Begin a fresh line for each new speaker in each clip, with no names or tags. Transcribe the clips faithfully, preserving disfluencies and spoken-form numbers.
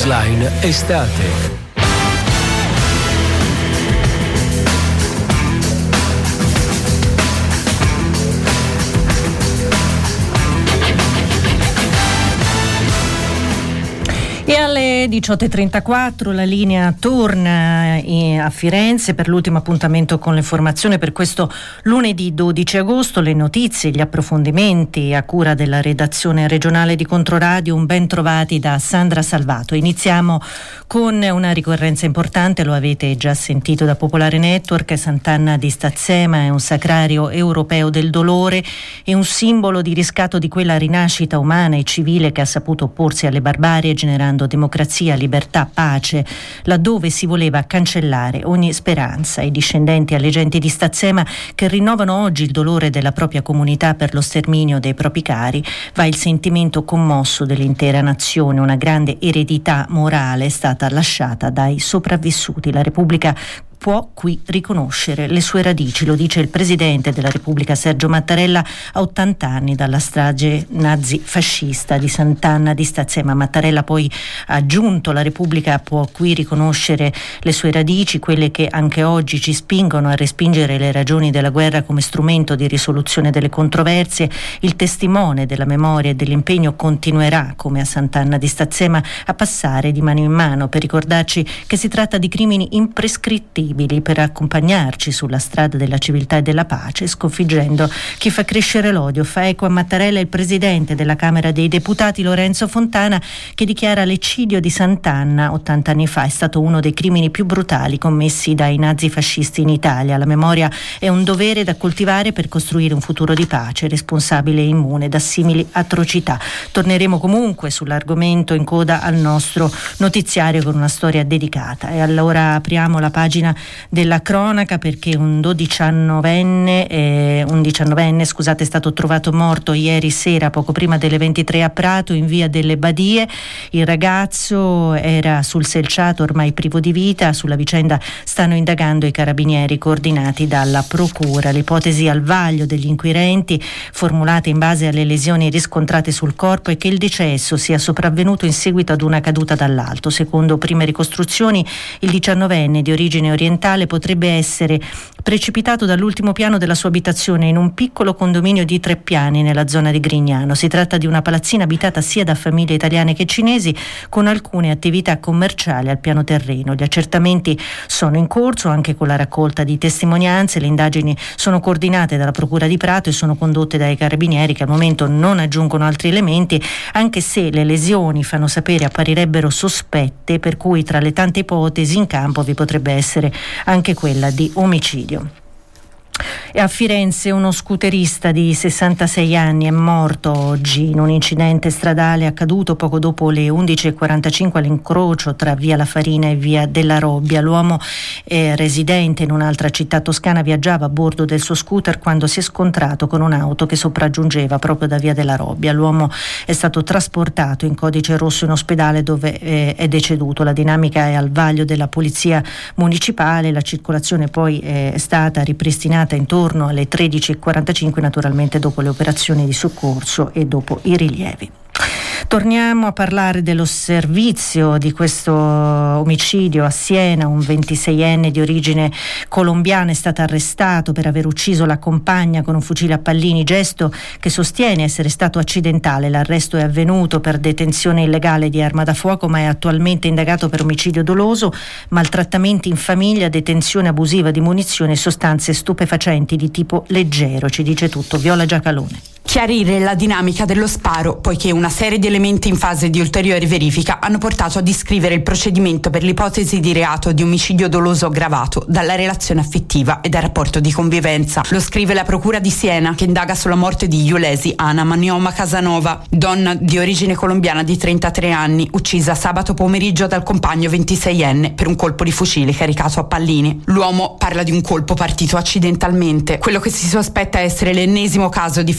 Newsline estate.
E alle diciotto e trentaquattro la linea torna a Firenze per l'ultimo appuntamento con l'informazione per questo lunedì dodici agosto. Le notizie, gli approfondimenti a cura della redazione regionale di Controradio. Un ben trovati da Sandra Salvato. Iniziamo con una ricorrenza importante, lo avete già sentito da Popolare Network. Sant'Anna di Stazzema è un sacrario europeo del dolore e un simbolo di riscatto di quella rinascita umana e civile che ha saputo opporsi alle barbarie generando democrazia, libertà, pace, laddove si voleva cancellare ogni speranza. I discendenti allegenti di Stazzema, che rinnovano oggi il dolore della propria comunità per lo sterminio dei propri cari, va il sentimento commosso dell'intera nazione. Una grande eredità morale è stata lasciata dai sopravvissuti. La Repubblica può qui riconoscere le sue radici, lo dice il Presidente della Repubblica Sergio Mattarella a ottanta anni dalla strage nazi-fascista di Sant'Anna di Stazzema. Mattarella poi ha aggiunto: la Repubblica può qui riconoscere le sue radici, quelle che anche oggi ci spingono a respingere le ragioni della guerra come strumento di risoluzione delle controversie. Il testimone della memoria e dell'impegno continuerà, come a Sant'Anna di Stazzema, a passare di mano in mano per ricordarci che si tratta di crimini imprescrittibili, per accompagnarci sulla strada della civiltà e della pace, sconfiggendo chi fa crescere l'odio. Fa eco a Mattarella il presidente della Camera dei Deputati Lorenzo Fontana, che dichiara l'eccidio di Sant'Anna ottanta anni fa è stato uno dei crimini più brutali commessi dai nazifascisti in Italia. La memoria è un dovere da coltivare per costruire un futuro di pace, responsabile e immune da simili atrocità. Torneremo comunque sull'argomento in coda al nostro notiziario con una storia dedicata. E allora apriamo la pagina della cronaca, perché un diciannovenne eh, un diciannovenne scusate è stato trovato morto ieri sera poco prima delle ventitré a Prato, in via delle Badie. Il ragazzo era sul selciato, ormai privo di vita. Sulla vicenda stanno indagando i carabinieri coordinati dalla procura. L'ipotesi al vaglio degli inquirenti, formulata in base alle lesioni riscontrate sul corpo, è che il decesso sia sopravvenuto in seguito ad una caduta dall'alto. Secondo prime ricostruzioni, il diciannovenne di origine orientale potrebbe essere precipitato dall'ultimo piano della sua abitazione in un piccolo condominio di tre piani nella zona di Grignano. Si tratta di una palazzina abitata sia da famiglie italiane che cinesi, con alcune attività commerciali al piano terreno. Gli accertamenti sono in corso, anche con la raccolta di testimonianze. Le indagini sono coordinate dalla Procura di Prato e sono condotte dai carabinieri, che al momento non aggiungono altri elementi, anche se le lesioni, fanno sapere, apparirebbero sospette, per cui tra le tante ipotesi in campo vi potrebbe essere anche quella di omicidio. E a Firenze uno scooterista di sessantasei anni è morto oggi in un incidente stradale accaduto poco dopo le undici e quarantacinque all'incrocio tra via La Farina e via della Robbia. L'uomo, eh, residente in un'altra città toscana, viaggiava a bordo del suo scooter quando si è scontrato con un'auto che sopraggiungeva proprio da via della Robbia. L'uomo è stato trasportato in codice rosso in ospedale, dove eh, è deceduto. La dinamica è al vaglio della polizia municipale. La circolazione poi è stata ripristinata intorno alle tredici e quarantacinque, naturalmente dopo le operazioni di soccorso e dopo i rilievi. Torniamo a parlare dello servizio di questo omicidio a Siena. Un ventiseienne di origine colombiana è stato arrestato per aver ucciso la compagna con un fucile a pallini, gesto che sostiene essere stato accidentale. L'arresto è avvenuto per detenzione illegale di arma da fuoco, ma è attualmente indagato per omicidio doloso, maltrattamenti in famiglia, detenzione abusiva di munizioni e sostanze stupefacenti di tipo leggero. Ci dice tutto Viola Giacalone.
Chiarire la dinamica dello sparo, poiché una serie di elementi in fase di ulteriore verifica hanno portato ad iscrivere il procedimento per l'ipotesi di reato di omicidio doloso aggravato dalla relazione affettiva e dal rapporto di convivenza. Lo scrive la Procura di Siena, che indaga sulla morte di Iulesi Ana Manioma Casanova, donna di origine colombiana di trentatré anni, uccisa sabato pomeriggio dal compagno ventiseienne per un colpo di fucile caricato a pallini. L'uomo parla di un colpo partito accidentalmente. Quello che si sospetta essere l'ennesimo caso di femminicidio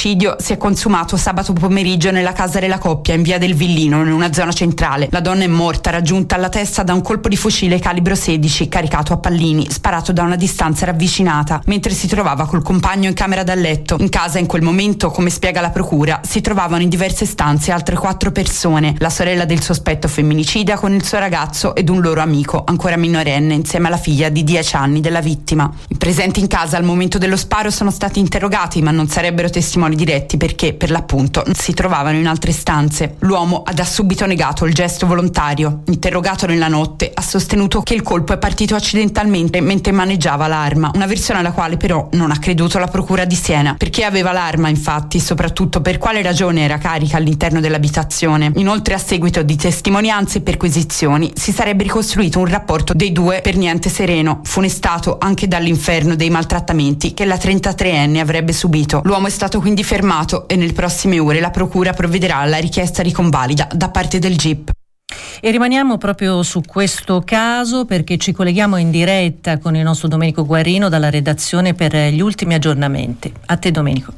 L'omicidio si è consumato sabato pomeriggio nella casa della coppia in via del Villino, in una zona centrale. La donna è morta, raggiunta alla testa da un colpo di fucile calibro sedici caricato a pallini, sparato da una distanza ravvicinata, mentre si trovava col compagno in camera da letto. In casa in quel momento, come spiega la procura, si trovavano in diverse stanze altre quattro persone, la sorella del sospetto femminicida con il suo ragazzo ed un loro amico, ancora minorenne, insieme alla figlia di dieci anni della vittima. I presenti in casa al momento dello sparo sono stati interrogati, ma non sarebbero testimoni diretti perché, per l'appunto, si trovavano in altre stanze. L'uomo ha da subito negato il gesto volontario. Interrogato nella notte, ha sostenuto che il colpo è partito accidentalmente mentre maneggiava l'arma, una versione alla quale però non ha creduto la procura di Siena. Perché aveva l'arma, infatti, e soprattutto per quale ragione era carica all'interno dell'abitazione. Inoltre, a seguito di testimonianze e perquisizioni, si sarebbe ricostruito un rapporto dei due per niente sereno, funestato anche dall'inferno dei maltrattamenti che la trentatreenne avrebbe subito. L'uomo è stato quindi fermato e nelle prossime ore la procura provvederà alla richiesta di convalida da parte del G I P.
E rimaniamo proprio su questo caso perché ci colleghiamo in diretta con il nostro Domenico Guarino dalla redazione per gli ultimi aggiornamenti. A te, Domenico.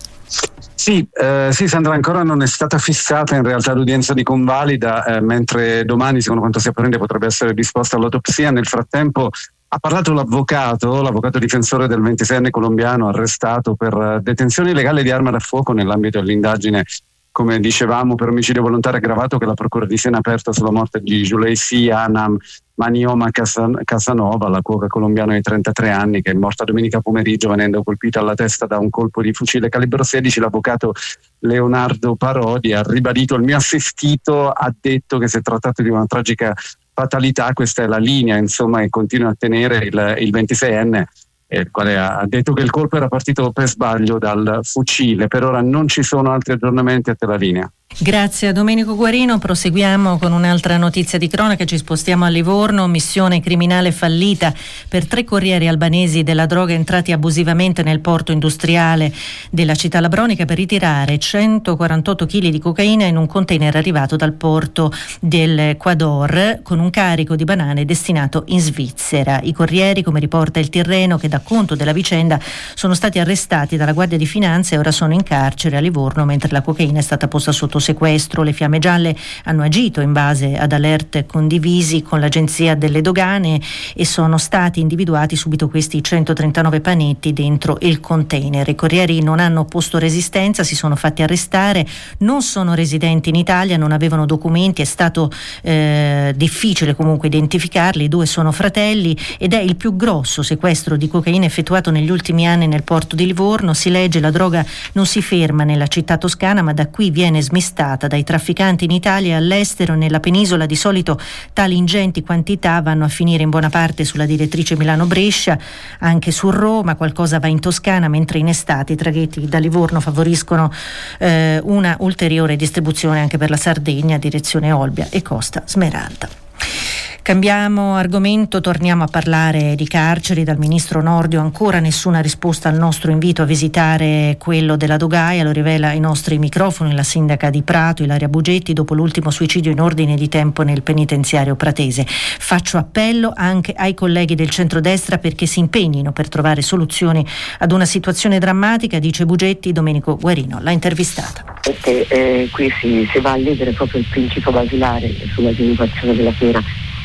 Sì, eh, sì, Sandra, ancora non è stata fissata in realtà l'udienza di convalida, eh, mentre domani, secondo quanto si apprende, potrebbe essere disposta l'autopsia. Nel frattempo ha parlato l'avvocato, l'avvocato difensore del ventiseienne colombiano arrestato per detenzione illegale di arma da fuoco nell'ambito dell'indagine, come dicevamo, per omicidio volontario aggravato che la procura di Siena ha aperto sulla morte di Juleisi Anam Manioma Casanova, la cuoca colombiana di trentatré anni, che è morta domenica pomeriggio venendo colpita alla testa da un colpo di fucile calibro sedici. L'avvocato Leonardo Parodi ha ribadito: il mio assistito ha detto che si è trattato di una tragica fatalità, questa è la linea, insomma, e continua a tenere il, il ventiseienne, il quale ha detto che il colpo era partito per sbaglio dal fucile. Per ora non ci sono altri aggiornamenti, a te la linea.
Grazie a Domenico Guarino. Proseguiamo con un'altra notizia di cronaca, ci spostiamo a Livorno. Missione criminale fallita per tre corrieri albanesi della droga entrati abusivamente nel porto industriale della città labronica per ritirare centoquarantotto chili di cocaina in un container arrivato dal porto dell'Ecuador con un carico di banane destinato in Svizzera. I corrieri, come riporta il Tirreno che dà conto della vicenda, sono stati arrestati dalla Guardia di Finanza e ora sono in carcere a Livorno, mentre la cocaina è stata posta sotto sequestro. Le Fiamme Gialle hanno agito in base ad alert condivisi con l'Agenzia delle Dogane e sono stati individuati subito questi centotrentanove panetti dentro il container. I corrieri non hanno posto resistenza, si sono fatti arrestare, non sono residenti in Italia, non avevano documenti, è stato eh, difficile comunque identificarli. I due sono fratelli ed è il più grosso sequestro di cocaina effettuato negli ultimi anni nel porto di Livorno. Si legge: la droga non si ferma nella città toscana, ma da qui viene smistata dai trafficanti in Italia e all'estero. Nella penisola di solito tali ingenti quantità vanno a finire in buona parte sulla direttrice Milano-Brescia, anche su Roma, qualcosa va in Toscana, mentre in estate i traghetti da Livorno favoriscono eh, una ulteriore distribuzione anche per la Sardegna, direzione Olbia e Costa Smeralda. Cambiamo argomento, torniamo a parlare di carceri. Dal ministro Nordio ancora nessuna risposta al nostro invito a visitare quello della Dogaia, lo rivela ai nostri microfoni la sindaca di Prato, Ilaria Bugetti, dopo l'ultimo suicidio in ordine di tempo nel penitenziario pratese. Faccio appello anche ai colleghi del centrodestra perché si impegnino per trovare soluzioni ad una situazione drammatica, dice Bugetti. Domenico Guarino l'ha intervistata.
Perché eh, qui si, si va a ledere proprio il principio basilare sulla sviluppazione della pena.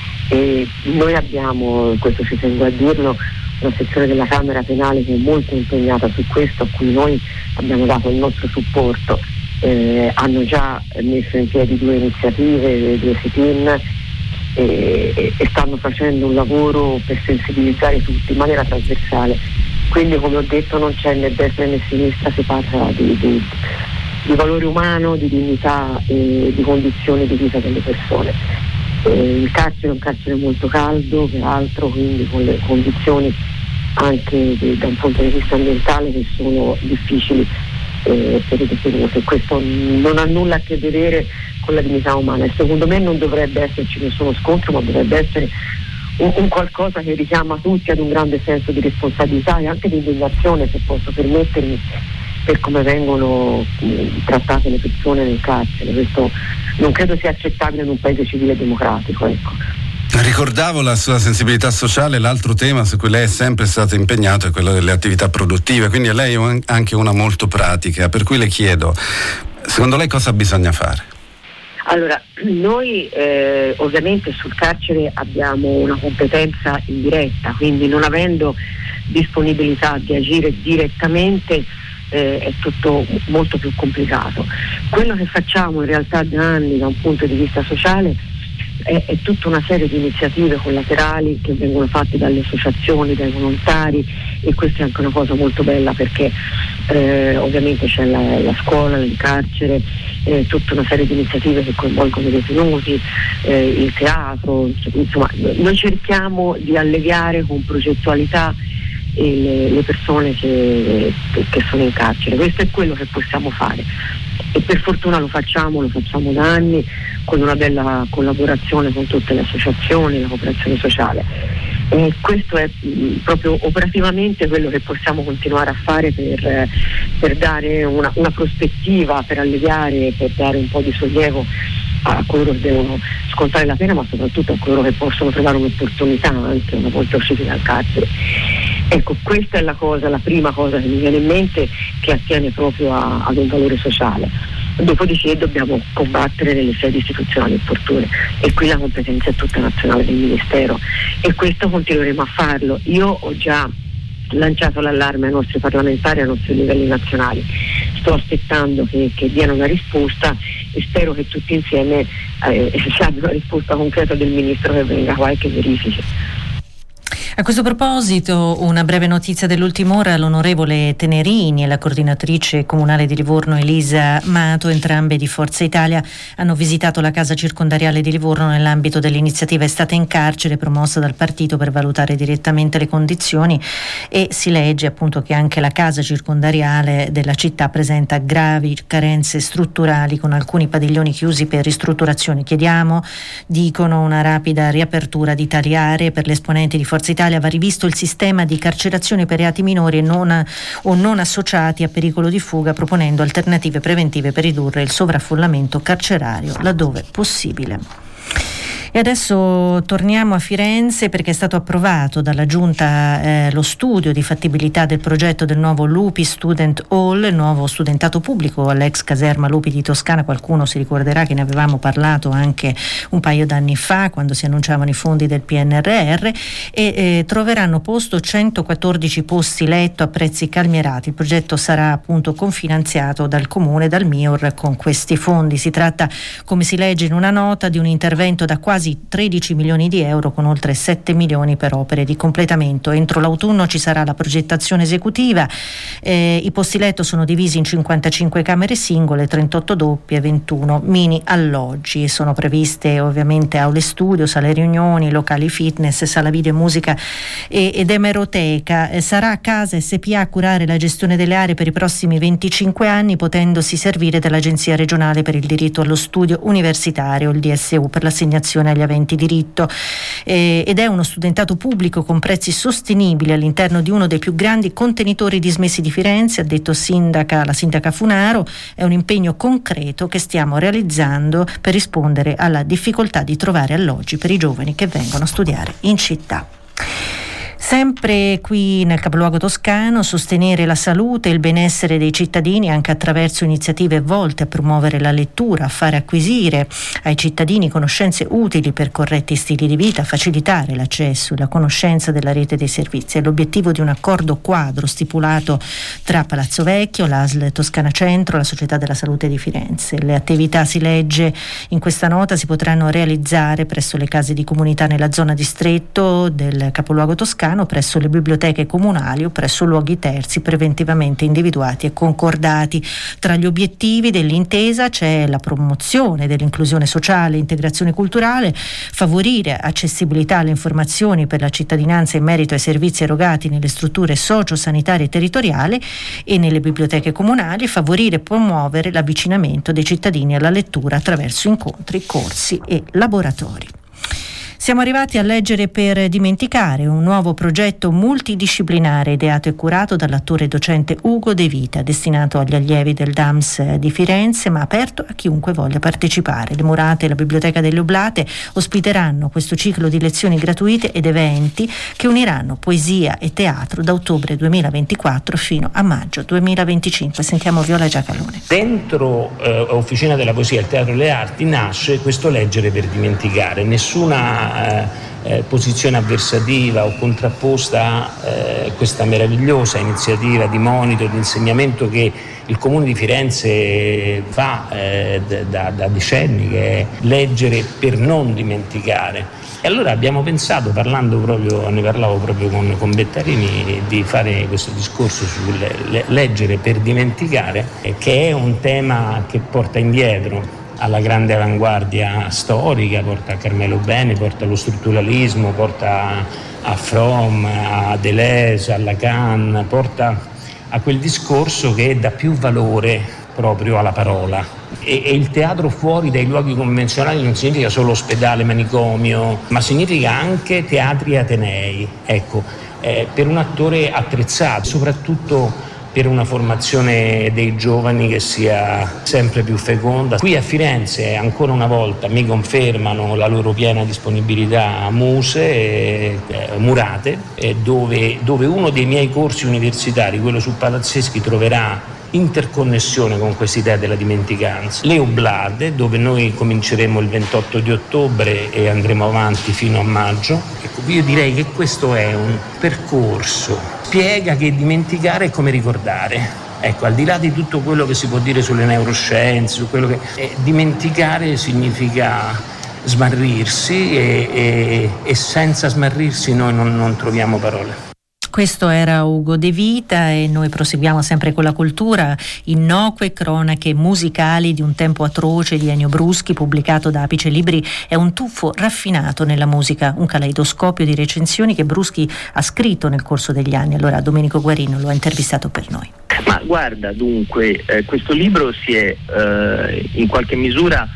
E noi abbiamo, questo ci tengo a dirlo, una sezione della Camera Penale che è molto impegnata su questo, a cui noi abbiamo dato il nostro supporto. Eh, hanno già messo in piedi due iniziative, due sit-in e, e, e stanno facendo un lavoro per sensibilizzare tutti in maniera trasversale. Quindi, come ho detto, non c'è né destra né sinistra, si parla di, di, di valore umano, di dignità e di condizioni di vita delle persone. Eh, il carcere è un carcere molto caldo, peraltro, quindi con le condizioni anche di, da un punto di vista ambientale che sono difficili eh, per i detenuti. Questo non ha nulla a che vedere con la dignità umana e secondo me non dovrebbe esserci nessuno scontro, ma dovrebbe essere un, un qualcosa che richiama tutti ad un grande senso di responsabilità e anche di indignazione, se posso permettermi, per come vengono mh, trattate le persone nel carcere. Questo non credo sia accettabile in un paese civile e democratico, ecco.
Ricordavo la sua sensibilità sociale, l'altro tema su cui lei è sempre stato impegnato è quello delle attività produttive, quindi lei è anche una molto pratica, per cui le chiedo, secondo lei cosa bisogna fare?
Allora, noi eh, ovviamente sul carcere abbiamo una competenza indiretta, quindi non avendo disponibilità di agire direttamente eh, è tutto molto più complicato. Quello che facciamo in realtà da anni da un punto di vista sociale è, è tutta una serie di iniziative collaterali che vengono fatte dalle associazioni, dai volontari, e questa è anche una cosa molto bella perché eh, ovviamente c'è la, la scuola, il carcere, eh, tutta una serie di iniziative che coinvolgono i detenuti, eh, il teatro, insomma noi cerchiamo di allegare con progettualità le, le persone che, che sono in carcere. Questo è quello che possiamo fare e per fortuna lo facciamo, lo facciamo da anni con una bella collaborazione con tutte le associazioni, la cooperazione sociale, e questo è mh, proprio operativamente quello che possiamo continuare a fare per, per dare una, una prospettiva, per alleviare, per dare un po' di sollievo a coloro che devono scontare la pena, ma soprattutto a coloro che possono trovare un'opportunità anche una volta usciti dal carcere. Ecco, questa è la cosa, la prima cosa che mi viene in mente, che attiene proprio a, ad un valore sociale. Dopodiché dobbiamo combattere nelle sedi istituzionali opportune e qui la competenza è tutta nazionale del Ministero e questo continueremo a farlo. Io ho già lanciato l'allarme ai nostri parlamentari, ai nostri livelli nazionali, sto aspettando che, che diano una risposta e spero che tutti insieme eh, si abbia una risposta concreta del Ministro che venga qua e che verifichi.
A questo proposito, una breve notizia dell'ultima ora: l'onorevole Tenerini e la coordinatrice comunale di Livorno Elisa Mato, entrambe di Forza Italia, hanno visitato la casa circondariale di Livorno nell'ambito dell'iniziativa Estate in carcere promossa dal partito per valutare direttamente le condizioni, e si legge appunto che anche la casa circondariale della città presenta gravi carenze strutturali con alcuni padiglioni chiusi per ristrutturazione. Chiediamo, dicono, una rapida riapertura di tali aree. Per l'esponente di Forza Italia va rivisto il sistema di carcerazione per reati minori e non, o non associati a pericolo di fuga, proponendo alternative preventive per ridurre il sovraffollamento carcerario laddove possibile. E adesso torniamo a Firenze perché è stato approvato dalla Giunta eh, lo studio di fattibilità del progetto del nuovo Lupi Student Hall, il nuovo studentato pubblico all'ex caserma Lupi di Toscana. Qualcuno si ricorderà che ne avevamo parlato anche un paio d'anni fa quando si annunciavano i fondi del P N R R, e eh, troveranno posto centoquattordici posti letto a prezzi calmierati. Il progetto sarà appunto confinanziato dal Comune, dal M I O R, con questi fondi. Si tratta, come si legge in una nota, di un intervento da quasi tredici milioni di euro con oltre sette milioni per opere di completamento. Entro l'autunno ci sarà la progettazione esecutiva. Eh, I posti letto sono divisi in cinquantacinque camere singole, trentotto doppie e ventuno mini alloggi. Sono previste ovviamente aule studio, sale riunioni, locali fitness, sala video e musica e, ed emeroteca. Eh, sarà Casa S P A a curare la gestione delle aree per i prossimi venticinque anni, potendosi servire dell'Agenzia regionale per il diritto allo studio universitario, il D S U, per l'assegnazione agli aventi diritto, eh, ed è uno studentato pubblico con prezzi sostenibili all'interno di uno dei più grandi contenitori dismessi di Firenze, ha detto sindaca, la sindaca Funaro. È un impegno concreto che stiamo realizzando per rispondere alla difficoltà di trovare alloggi per i giovani che vengono a studiare in città. Sempre qui nel capoluogo toscano, sostenere la salute e il benessere dei cittadini anche attraverso iniziative volte a promuovere la lettura, a fare acquisire ai cittadini conoscenze utili per corretti stili di vita, facilitare l'accesso e la conoscenza della rete dei servizi. È l'obiettivo di un accordo quadro stipulato tra Palazzo Vecchio, l'A S L Toscana Centro e la Società della Salute di Firenze. Le attività, si legge in questa nota, si potranno realizzare presso le case di comunità nella zona distretto del capoluogo toscano, presso le biblioteche comunali o presso luoghi terzi preventivamente individuati e concordati. Tra gli obiettivi dell'intesa c'è la promozione dell'inclusione sociale e integrazione culturale, favorire accessibilità alle informazioni per la cittadinanza in merito ai servizi erogati nelle strutture socio-sanitarie territoriali e nelle biblioteche comunali, favorire e promuovere l'avvicinamento dei cittadini alla lettura attraverso incontri, corsi e laboratori. Siamo arrivati a Leggere per dimenticare, un nuovo progetto multidisciplinare ideato e curato dall'attore docente Ugo De Vita, destinato agli allievi del D A M S di Firenze, ma aperto a chiunque voglia partecipare. Le Murate e la Biblioteca delle Oblate ospiteranno questo ciclo di lezioni gratuite ed eventi che uniranno poesia e teatro da ottobre duemilaventiquattro fino a maggio duemilaventicinque. Sentiamo Viola Giacalone.
Dentro eh, Officina della Poesia e il Teatro delle Arti nasce questo Leggere per dimenticare. Nessuna Eh, posizione avversativa o contrapposta a eh, questa meravigliosa iniziativa di monito e di insegnamento che il Comune di Firenze fa eh, da, da decenni, che è leggere per non dimenticare. E allora abbiamo pensato, parlando proprio, ne parlavo proprio con, con Bettarini, di fare questo discorso sul le, leggere per dimenticare, eh, che è un tema che porta indietro alla grande avanguardia storica, porta a Carmelo Bene, porta allo strutturalismo, porta a Fromm, a Deleuze, a Lacan, porta a quel discorso che dà più valore proprio alla parola. E, e il teatro fuori dai luoghi convenzionali non significa solo ospedale, manicomio, ma significa anche teatri atenei, ecco, eh, per un attore attrezzato, soprattutto per una formazione dei giovani che sia sempre più feconda. Qui a Firenze ancora una volta mi confermano la loro piena disponibilità a Muse, eh, Murate, eh, dove, dove uno dei miei corsi universitari, quello su Palazzeschi, troverà interconnessione con quest'idea della dimenticanza. Le Oblate, dove noi cominceremo il ventotto di ottobre e andremo avanti fino a maggio. Ecco, io direi che questo è un percorso, spiega che dimenticare è come ricordare. Ecco, al di là di tutto quello che si può dire sulle neuroscienze, su quello che eh, dimenticare significa smarrirsi e, e, e senza smarrirsi noi non, non troviamo parole.
Questo era Ugo De Vita e noi proseguiamo sempre con la cultura. Innocue cronache musicali di un tempo atroce di Ennio Bruschi, pubblicato da Apice Libri, è un tuffo raffinato nella musica, un caleidoscopio di recensioni che Bruschi ha scritto nel corso degli anni. Allora Domenico Guarino lo ha intervistato per noi.
Ma guarda, dunque, eh, questo libro si è eh, in qualche misura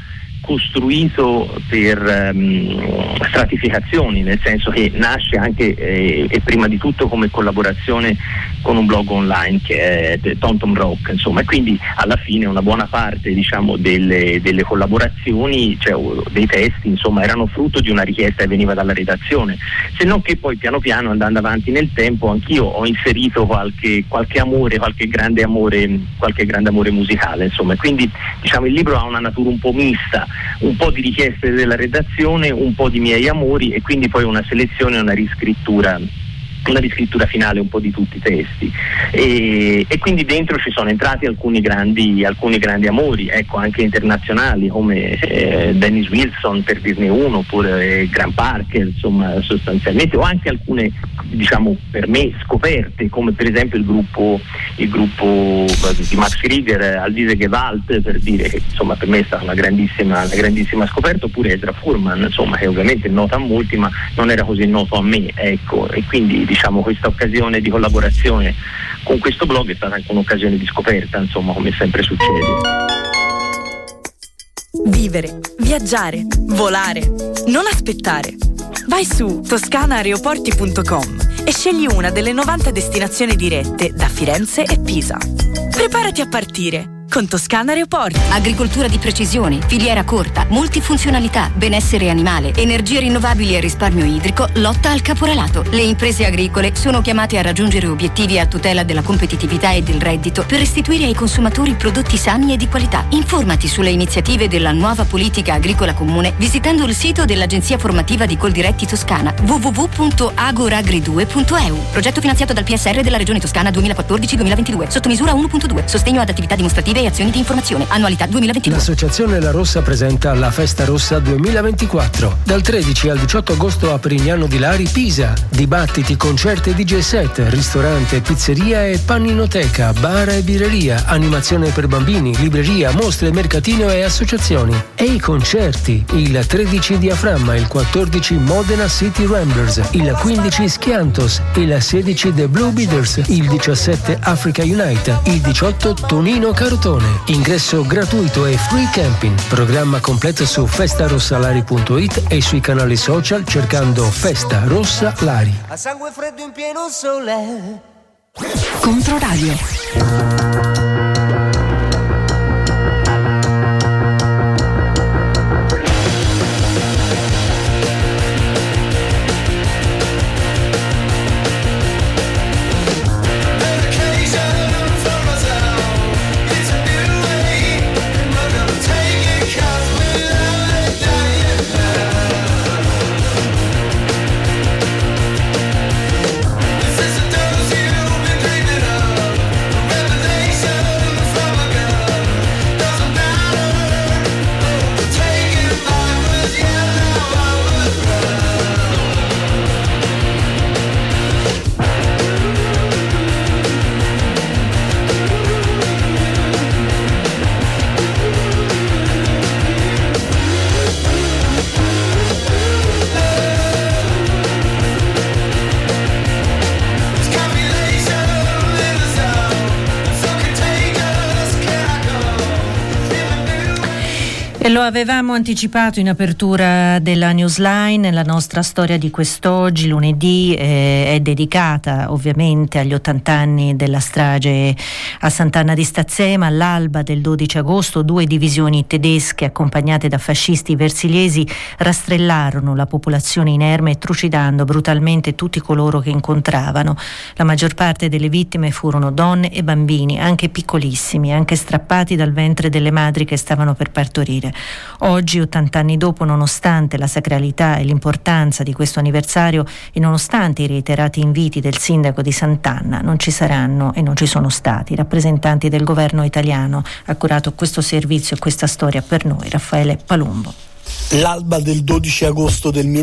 costruito per um, stratificazioni, nel senso che nasce anche eh, e prima di tutto come collaborazione con un blog online che è Tom Tom Rock, insomma, e quindi alla fine una buona parte, diciamo, delle, delle collaborazioni, cioè dei testi, insomma, erano frutto di una richiesta che veniva dalla redazione, se non che poi piano piano, andando avanti nel tempo, anch'io ho inserito qualche, qualche amore, qualche grande amore, qualche grande amore musicale, insomma, e quindi, diciamo, il libro ha una natura un po' mista, un po' di richieste della redazione, un po' di miei amori e quindi poi una selezione e una riscrittura una riscrittura finale un po' di tutti i testi e, e quindi dentro ci sono entrati alcuni grandi alcuni grandi amori, ecco, anche internazionali come eh, Dennis Wilson, per dirne uno, oppure eh, Graham Parker, insomma, sostanzialmente, o anche alcune, diciamo, per me scoperte, come per esempio il gruppo il gruppo di Max Krieger, Aldise Gewalt, per dire che, insomma, per me è stata una grandissima una grandissima scoperta, oppure Ezra Furman, insomma, che ovviamente è noto a molti ma non era così noto a me, ecco, e quindi, diciamo, questa occasione di collaborazione con questo blog è stata anche un'occasione di scoperta, insomma, come sempre succede.
Vivere, viaggiare, volare, non aspettare. Vai su toscana aeroporti punto com e scegli una delle novanta destinazioni dirette da Firenze e Pisa. Preparati a partire con Toscana Aeroporti.
Agricoltura di precisione, filiera corta, multifunzionalità, benessere animale, energie rinnovabili e risparmio idrico, lotta al caporalato. Le imprese agricole sono chiamate a raggiungere obiettivi a tutela della competitività e del reddito per restituire ai consumatori prodotti sani e di qualità. Informati sulle iniziative della nuova politica agricola comune visitando il sito dell'Agenzia Formativa di Coldiretti Toscana w w w punto agoragri due punto e u. Progetto finanziato dal P S R della Regione Toscana duemilaquattordici duemilaventidue. Sottomisura uno punto due. Sostegno ad attività dimostrative e azioni di informazione. Annualità duemilaventidue.
L'Associazione La Rossa presenta la Festa Rossa duemilaventiquattro. Dal tredici al diciotto agosto a Perignano di Lari, Pisa. Dibattiti, concerti, D J set, ristorante, pizzeria e panninoteca, bar e birreria, animazione per bambini, libreria, mostre, mercatino e associazioni. E i concerti. Il tredici Diaframma, il quattordici Modena City Ramblers, il quindici Schiantos, il sedici The Blue Beaters, il diciassette Africa Unite, il diciotto Tonino Carotone. Crotone. Ingresso gratuito e free camping. Programma completo su festarossalari punto it e sui canali social cercando Festa Rossa Lari.
A sangue freddo in pieno sole.
Controradio.
E lo avevamo anticipato in apertura della newsline. La nostra storia di quest'oggi, lunedì, eh, è dedicata ovviamente agli ottant'anni della strage a Sant'Anna di Stazzema. All'alba del dodici agosto due divisioni tedesche accompagnate da fascisti versiliesi rastrellarono la popolazione inerme, trucidando brutalmente tutti coloro che incontravano. La maggior parte delle vittime furono donne e bambini, anche piccolissimi, anche strappati dal ventre delle madri che stavano per partorire. Oggi, ottant'anni dopo, nonostante la sacralità e l'importanza di questo anniversario e nonostante i reiterati inviti del sindaco di Sant'Anna, non ci saranno e non ci sono stati rappresentanti del governo italiano. Ha curato questo servizio e questa storia per noi Raffaele Palumbo.
L'alba del dodici agosto del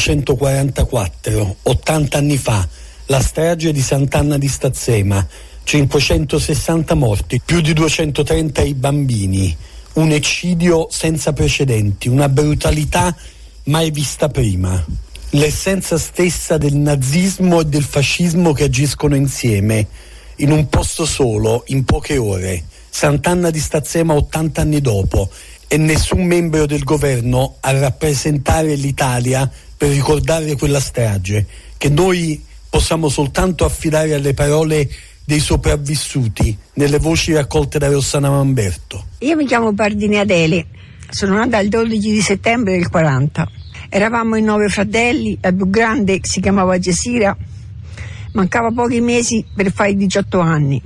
millenovecentoquarantaquattro, ottanta anni fa, la strage di Sant'Anna di Stazzema, cinquecentosessanta morti, più di duecentotrenta i bambini. Un eccidio senza precedenti, una brutalità mai vista prima. L'essenza stessa del nazismo e del fascismo che agiscono insieme, in un posto solo, in poche ore. Sant'Anna di Stazzema ottanta anni dopo, e nessun membro del governo a rappresentare l'Italia per ricordare quella strage, che noi possiamo soltanto affidare alle parole dei sopravvissuti, nelle voci raccolte da Rossana Mamberto.
Io mi chiamo Bardini Adele, sono nata il dodici di settembre del quaranta. Eravamo in nove fratelli, la più grande si chiamava Gesira, mancava pochi mesi per fare i diciotto anni,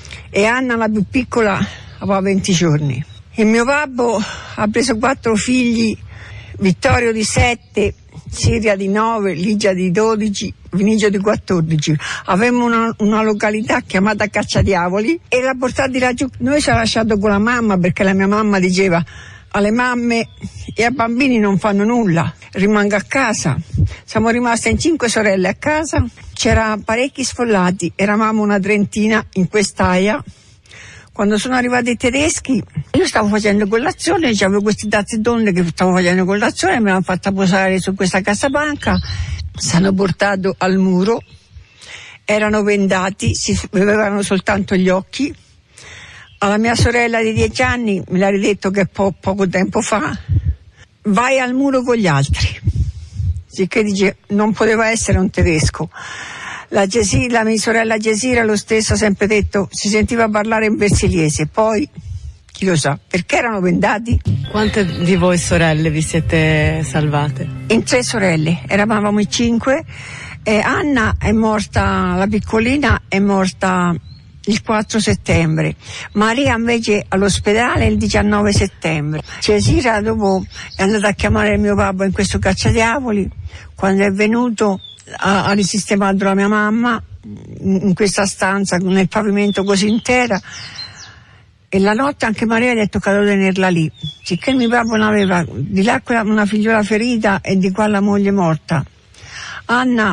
e Anna, la più piccola, aveva venti giorni. Il mio babbo ha preso quattro figli, Vittorio di sette, Siria di nove, Ligia di dodici, Vinigio di quattordici. Avevamo una, una località chiamata Cacciadiavoli e l'ha portati laggiù. Noi ci ha lasciato con la mamma, perché la mia mamma diceva alle mamme e ai bambini non fanno nulla, rimango a casa. Siamo rimaste in cinque sorelle a casa, c'era parecchi sfollati, eravamo una trentina in quest'aia. Quando sono arrivati i tedeschi, io stavo facendo colazione, avevo questi tazze donne che stavo facendo colazione, me l'hanno fatta posare su questa cassapanca, si hanno portato al muro, erano vendati, si vedevano soltanto gli occhi. Alla mia sorella di dieci anni, me l'ha ridetto che po- poco tempo fa, vai al muro con gli altri, sicché dice non poteva essere un tedesco. La, Gesira, la mia sorella Gesira lo stesso ha sempre detto, si sentiva parlare in versiliese, poi chi lo sa, perché erano vendati.
Quante di voi sorelle vi siete salvate?
In tre sorelle, eravamo in cinque, e Anna è morta, la piccolina è morta il quattro settembre, Maria invece all'ospedale il diciannove settembre. Gesira dopo è andata a chiamare il mio babbo in questo Cacciadiavoli, quando è venuto ha, ha risistemato la mia mamma in questa stanza nel pavimento così intera, e la notte anche Maria ha detto che devo tenerla lì, sicché il mio babbo non aveva di là una figliola ferita e di qua la moglie morta. Anna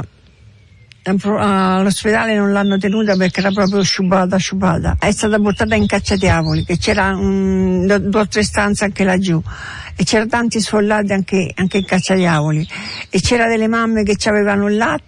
all'ospedale non l'hanno tenuta perché era proprio sciupata, sciupata. È stata portata in Cacciadiavoli, che c'era um, due o tre stanze anche laggiù, e c'era tanti sfollati anche, anche in Cacciadiavoli, e c'era delle mamme che avevano il latte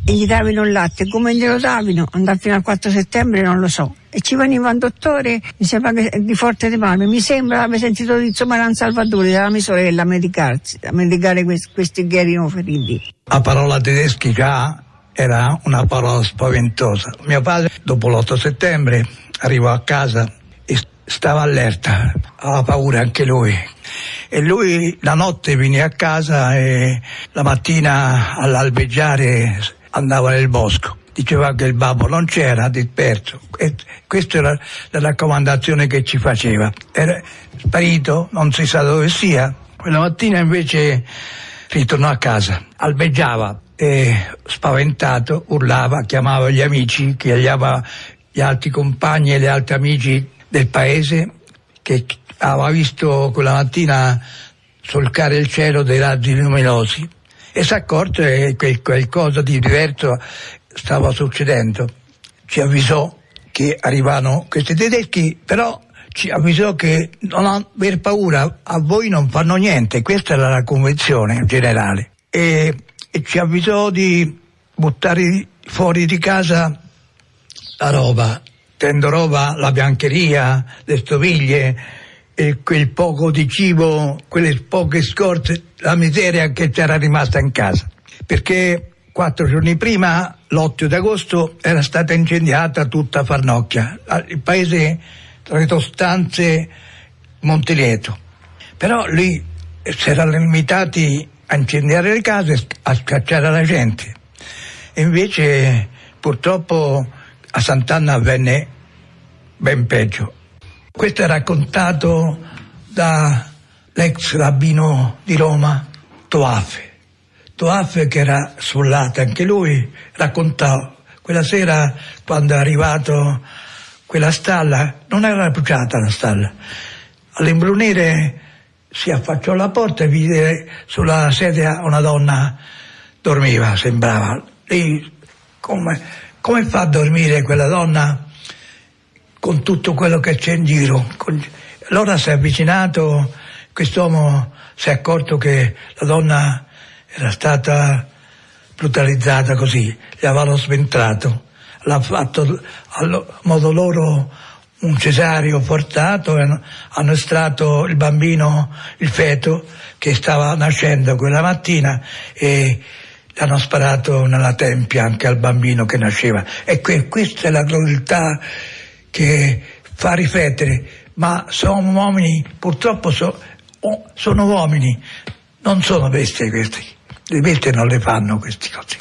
e gli davano il latte. Come glielo davano? Andava fino al quattro settembre, non lo so. E ci veniva un dottore, mi sembra che di Forte dei Marmi, mi sembra aver sentito di Zomaran Salvatore, della mia sorella, a medicarsi, a medicare questi, questi che erano feriti.
La parola tedeschi già era una parola spaventosa. Mio padre, dopo l'otto settembre, arrivò a casa e stava allerta, aveva paura anche lui. E lui la notte veniva a casa e la mattina all'albeggiare andava nel bosco. Diceva che il babbo non c'era, disperso. E questa era la raccomandazione che ci faceva. Era sparito, non si sa dove sia. Quella mattina invece ritornò a casa, albeggiava e spaventato urlava, chiamava gli amici, chiamava gli altri compagni e gli altri amici del paese che aveva visto quella mattina solcare il cielo dei raggi luminosi e si è accorto che qualcosa di diverso stava succedendo. Ci avvisò che arrivavano questi tedeschi, però ci avvisò che non aver paura, a voi non fanno niente, questa era la convenzione generale, e, e ci avvisò di buttare fuori di casa la roba, tendo roba, la biancheria, le stoviglie, e quel poco di cibo, quelle poche scorte, la miseria che c'era rimasta in casa, perché quattro giorni prima, l'otto di agosto, era stata incendiata tutta Farnocchia, il paese tra le Tostanze, Montelieto. Però lì si erano limitati a incendiare le case, a scacciare la gente. E invece purtroppo a Sant'Anna avvenne ben peggio. Questo è raccontato dall'ex rabbino di Roma, Toaffe. Toaffe, che era sfollato anche lui, raccontò quella sera quando è arrivato quella stalla, non era bruciata la stalla, all'imbrunire si affacciò alla porta e vide sulla sedia una donna dormiva, sembrava. Lì, come, come fa a dormire quella donna con tutto quello che c'è in giro? Allora si è avvicinato, quest'uomo si è accorto che la donna era stata brutalizzata così, gli avevano sventrato, l'ha fatto a modo loro un cesareo forzato e hanno estratto il bambino, il feto che stava nascendo quella mattina e gli hanno sparato nella tempia anche al bambino che nasceva. E que- questa è la crudeltà che fa riflettere, ma sono uomini, purtroppo so- sono uomini, non sono bestie questi. Le bestie non le fanno queste cose.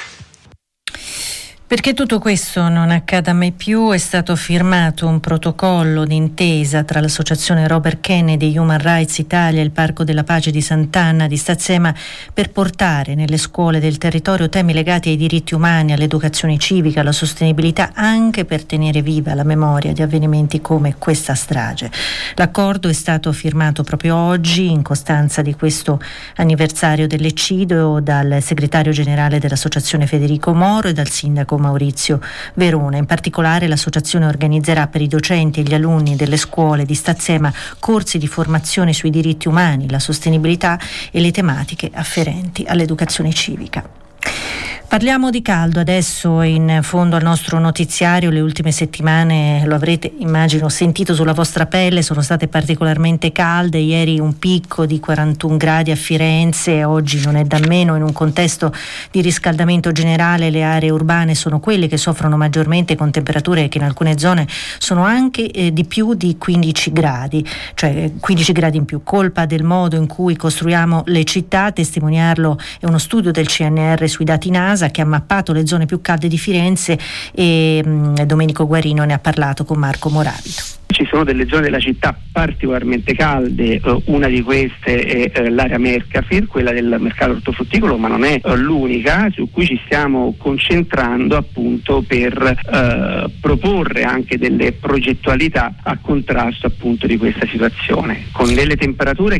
Perché tutto questo non accada mai più è stato firmato un protocollo d'intesa tra l'associazione Robert Kennedy, Human Rights Italia e il Parco della Pace di Sant'Anna di Stazzema per portare nelle scuole del territorio temi legati ai diritti umani, all'educazione civica, alla sostenibilità, anche per tenere viva la memoria di avvenimenti come questa strage. L'accordo è stato firmato proprio oggi, in costanza di questo anniversario dell'eccidio, dal segretario generale dell'associazione Federico Moro e dal sindaco Maurizio Verona. In particolare l'associazione organizzerà per i docenti e gli alunni delle scuole di Stazzema corsi di formazione sui diritti umani, la sostenibilità e le tematiche afferenti all'educazione civica. Parliamo di caldo adesso, in fondo al nostro notiziario. Le ultime settimane, lo avrete immagino sentito sulla vostra pelle, sono state particolarmente calde. Ieri un picco di quarantuno gradi a Firenze, oggi non è da meno. In un contesto di riscaldamento generale le aree urbane sono quelle che soffrono maggiormente, con temperature che in alcune zone sono anche eh, di più di quindici gradi, cioè quindici gradi in più, colpa del modo in cui costruiamo le città. A testimoniarlo è uno studio del C N R sui dati NASA che ha mappato le zone più calde di Firenze e mh, Domenico Guarino ne ha parlato con Marco Moravito.
Ci sono delle zone della città particolarmente calde, uh, una di queste è uh, l'area Mercafir, quella del mercato ortofrutticolo, ma non è uh, l'unica, su cui ci stiamo concentrando appunto per uh, proporre anche delle progettualità a contrasto appunto di questa situazione, con delle temperature che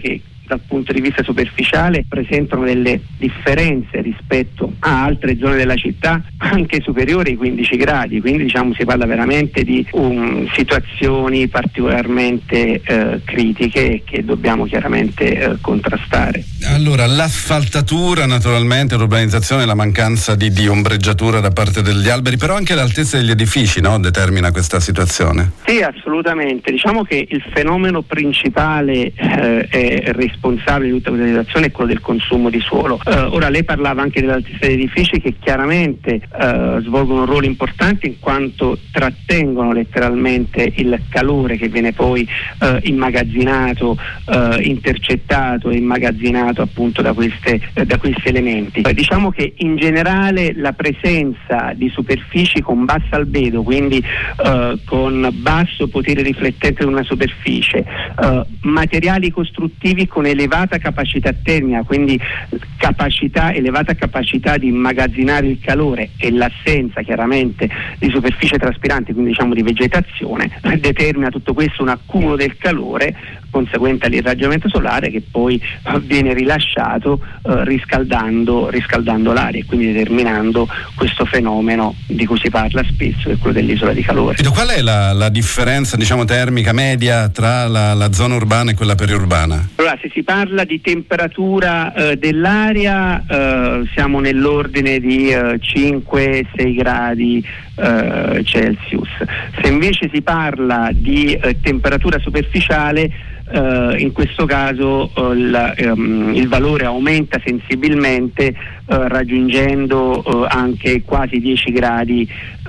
dal punto di vista superficiale presentano delle differenze rispetto a altre zone della città anche superiori ai quindici gradi, quindi diciamo si parla veramente di um, situazioni particolarmente eh, critiche che dobbiamo chiaramente eh, contrastare.
Allora, l'asphaltatura naturalmente, l'urbanizzazione, la mancanza di, di ombreggiatura da parte degli alberi, però anche l'altezza degli edifici, no? Determina questa situazione.
Sì, assolutamente. Diciamo che il fenomeno principale eh, è responsabile di tutta questa situazione è quello del consumo di suolo. Eh, ora lei parlava anche dell'altezza degli edifici che chiaramente eh, svolgono un ruolo importante in quanto trattengono letteralmente il calore che viene poi eh, immagazzinato, eh, intercettato e immagazzinato appunto da, queste, eh, da questi elementi. Eh, diciamo che in generale la presenza di superfici con bassa albedo, quindi eh, con basso potere riflettente di una superficie, eh, materiali costruttivi con elevata capacità termica, quindi capacità, elevata capacità di immagazzinare il calore e l'assenza chiaramente di superficie traspiranti, quindi diciamo di vegetazione, determina tutto questo un accumulo del calore conseguente all'irraggiamento solare che poi eh, viene rilasciato eh, riscaldando, riscaldando l'aria e quindi determinando questo fenomeno di cui si parla spesso, che è quello dell'isola di calore.
E qual è la, la differenza diciamo termica media tra la, la zona urbana e quella periurbana?
Allora, se si parla di temperatura eh, dell'aria eh, siamo nell'ordine di eh, cinque sei gradi eh, Celsius. Se invece si parla di eh, temperatura superficiale, Uh, in questo caso uh, la, um, il valore aumenta sensibilmente uh, raggiungendo uh, anche quasi dieci gradi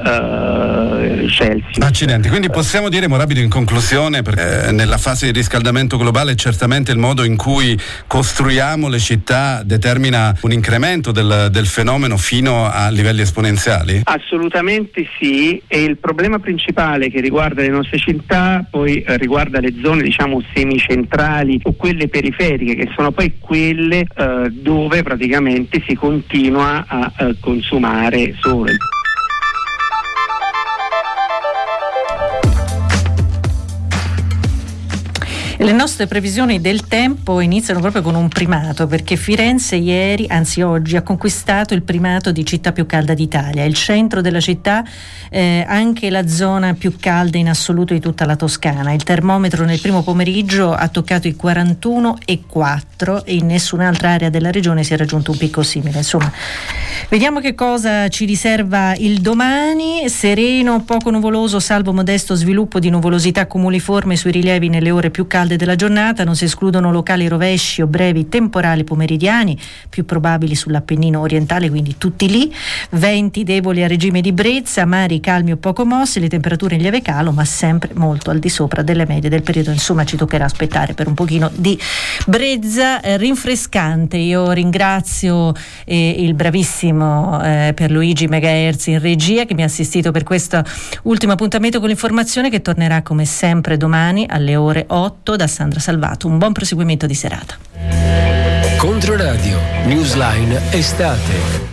uh, Celsius.
Accidenti, quindi possiamo dire, Morabito, in conclusione, perché eh, nella fase di riscaldamento globale certamente il modo in cui costruiamo le città determina un incremento del, del fenomeno fino a livelli esponenziali?
Assolutamente sì, e il problema principale che riguarda le nostre città poi eh, riguarda le zone diciamo semicentrali o quelle periferiche, che sono poi quelle eh, dove praticamente si continua a eh, consumare sole.
Le nostre previsioni del tempo iniziano proprio con un primato, perché Firenze ieri, anzi oggi, ha conquistato il primato di città più calda d'Italia. Il centro della città, eh, anche la zona più calda in assoluto di tutta la Toscana. Il termometro nel primo pomeriggio ha toccato i quarantuno virgola quattro e in nessun'altra area della regione si è raggiunto un picco simile. Insomma, vediamo che cosa ci riserva il domani. Sereno, poco nuvoloso, salvo modesto sviluppo di nuvolosità cumuliforme sui rilievi nelle ore più calde della giornata. Non si escludono locali rovesci o brevi temporali pomeridiani, più probabili sull'Appennino orientale, quindi tutti lì. Venti deboli a regime di brezza, mari calmi o poco mossi, le temperature in lieve calo, ma sempre molto al di sopra delle medie del periodo. Insomma, ci toccherà aspettare per un pochino di brezza eh, rinfrescante. Io ringrazio eh, il bravissimo eh, Pierluigi Megahertz in regia, che mi ha assistito per questo ultimo appuntamento con l'informazione, che tornerà come sempre domani alle ore otto da Sandra Salvato. Un buon proseguimento di serata.
Controradio Newsline Estate.